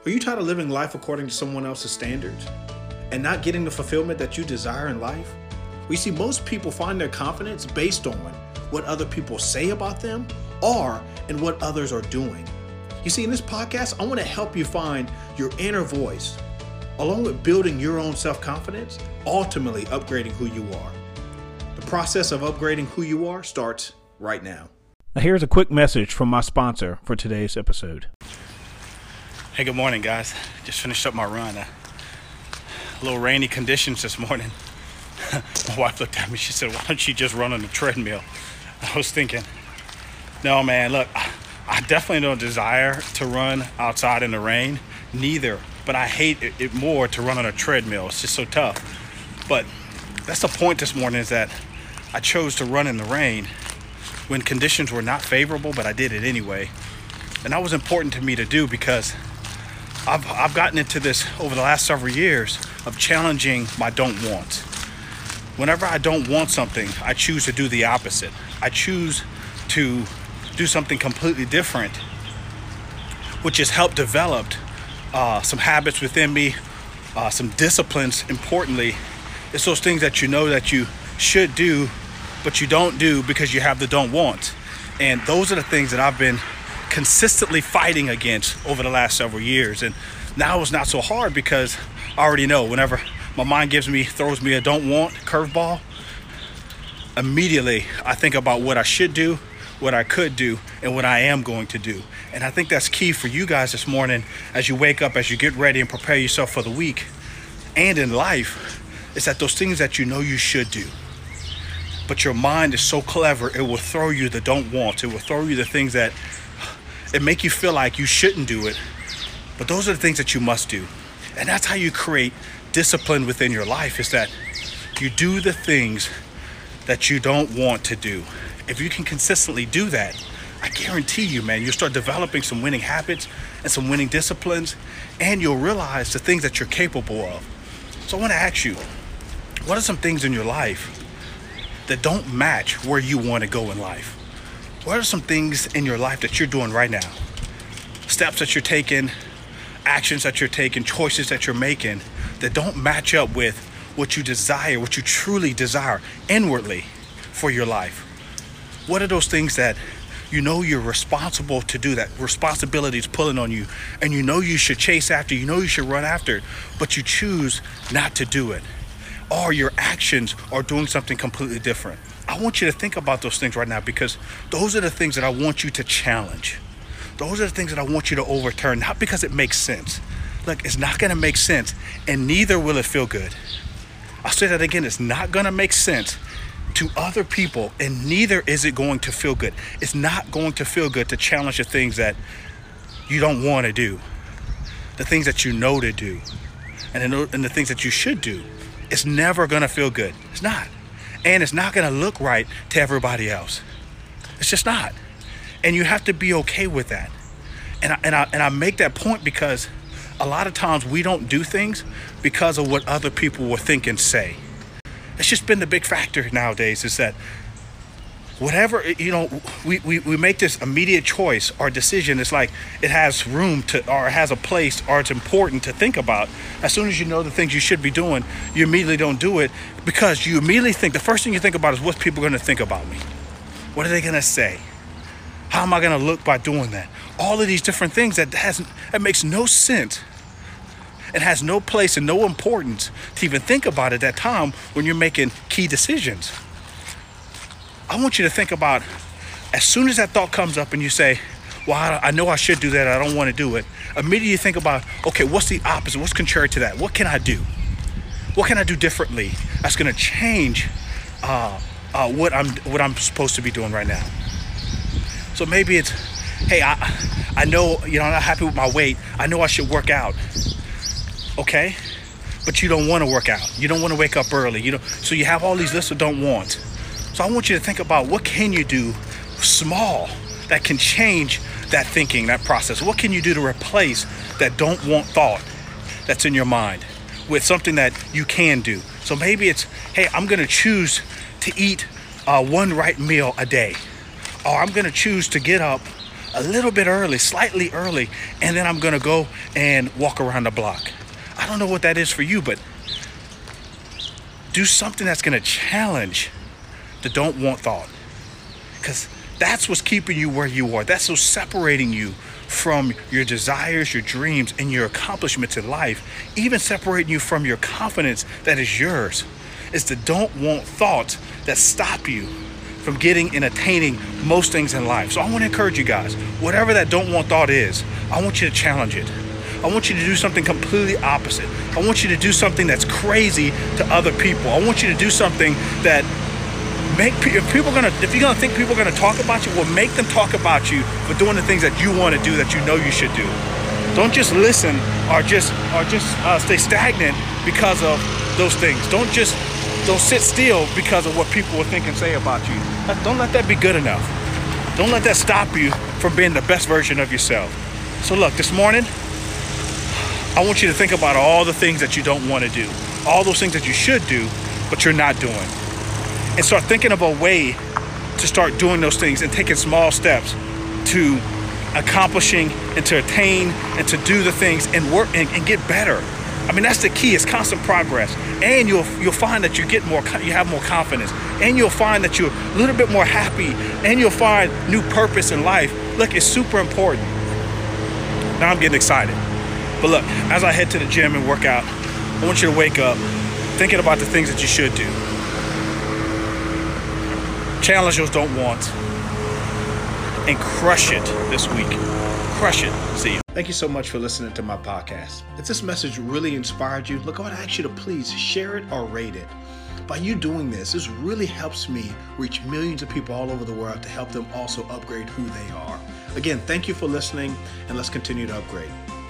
Are you tired of living life according to someone else's standards and not getting the fulfillment that you desire in life? We see most people find their confidence based on what other people say about them or in what others are doing. You see, in this podcast, I want to help you find your inner voice, along with building your own self-confidence, ultimately upgrading who you are. The process of upgrading who you are starts right now. Now, here's a quick message from my sponsor for today's episode. Hey, good morning, guys. Just finished up my run. A little rainy conditions this morning. My wife looked at me. She said, "Why don't you just run on the treadmill?" I was thinking, no, man, look, I definitely don't desire to run outside in the rain. Neither. But I hate it more to run on a treadmill. It's just so tough. But that's the point this morning, is that I chose to run in the rain when conditions were not favorable, but I did it anyway. And that was important to me to do because I've gotten into this over the last several years of challenging my don't wants. Whenever I don't want something, I choose to do the opposite. I choose to do something completely different, which has helped develop some habits within me, some disciplines. Importantly, it's those things that you know that you should do, but you don't do because you have the don't want. And those are the things that I've been consistently fighting against over the last several years. And now it's not so hard because I already know whenever my mind throws me a don't want curveball, immediately I think about what I should do, what I could do, and what I am going to do. And I think that's key for you guys this morning as you wake up, as you get ready and prepare yourself for the week and in life, is that those things that you know you should do. But your mind is so clever, it will throw you the don't want. It will throw you the things that it make you feel like you shouldn't do it. But those are the things that you must do. And that's how you create discipline within your life, is that you do the things that you don't want to do. If you can consistently do that, I guarantee you, man, you'll start developing some winning habits and some winning disciplines, and you'll realize the things that you're capable of. So I want to ask you, what are some things in your life that don't match where you want to go in life? What are some things in your life that you're doing right now? Steps that you're taking, actions that you're taking, choices that you're making that don't match up with what you desire, what you truly desire inwardly for your life? What are those things that you know you're responsible to do, that responsibility is pulling on you, and you know you should chase after, you know you should run after it, but you choose not to do it? Or your actions are doing something completely different. I want you to think about those things right now, because those are the things that I want you to challenge. Those are the things that I want you to overturn, not because it makes sense. Look, it's not going to make sense, and neither will it feel good. I'll say that again. It's not going to make sense to other people, and neither is it going to feel good. It's not going to feel good to challenge the things that you don't want to do, the things that you know to do, and the things that you should do. It's never going to feel good. It's not. And it's not going to look right to everybody else. It's just not. And you have to be okay with that. And I make that point because a lot of times we don't do things because of what other people will think and say. It's just been the big factor nowadays, is that whatever, we make this immediate choice or decision. It's like it has room to, or it has a place, or it's important to think about. As soon as you know the things you should be doing, you immediately don't do it because you immediately think, the first thing you think about is, what's people going to think about me? What are they going to say? How am I going to look by doing that? All of these different things that makes no sense. It has no place and no importance to even think about at that time when you're making key decisions. I want you to think about, as soon as that thought comes up and you say, well, I know I should do that, I don't want to do it. Immediately think about, okay, what's the opposite? What's contrary to that? What can I do? What can I do differently that's going to change what I'm supposed to be doing right now? So maybe it's, hey, I know, I'm not happy with my weight. I know I should work out. Okay? But you don't want to work out. You don't want to wake up early. So you have all these lists of don't want. So I want you to think about, what can you do small that can change that thinking, that process? What can you do to replace that don't want thought that's in your mind with something that you can do? So maybe it's, hey, I'm going to choose to eat one right meal a day. Or I'm going to choose to get up a little bit early, slightly early, and then I'm going to go and walk around the block. I don't know what that is for you, but do something that's going to challenge the don't want thought. Because that's what's keeping you where you are. That's what's separating you from your desires, your dreams, and your accomplishments in life. Even separating you from your confidence that is yours. It's the don't want thoughts that stop you from getting and attaining most things in life. So I want to encourage you guys, whatever that don't want thought is, I want you to challenge it. I want you to do something completely opposite. I want you to do something that's crazy to other people. I want you to do something that if you're gonna think people are gonna talk about you, well, make them talk about you for doing the things that you want to do, that you know you should do. Don't just listen or just stay stagnant because of those things. Don't sit still because of what people will think and say about you. Don't let that be good enough. Don't let that stop you from being the best version of yourself. So look, this morning, I want you to think about all the things that you don't want to do, all those things that you should do, but you're not doing. And start thinking of a way to start doing those things and taking small steps to accomplishing and to attain and to do the things and work and get better. I mean, that's the key. It's constant progress. And you'll find that you have more confidence. And you'll find that you're a little bit more happy. And you'll find new purpose in life. Look, it's super important. Now I'm getting excited. But look, as I head to the gym and work out, I want you to wake up thinking about the things that you should do. Challenge those don't want. And crush it this week. Crush it. See you. Thank you so much for listening to my podcast. If this message really inspired you, look, I would ask you to please share it or rate it. By you doing this really helps me reach millions of people all over the world to help them also upgrade who they are. Again, thank you for listening, and let's continue to upgrade.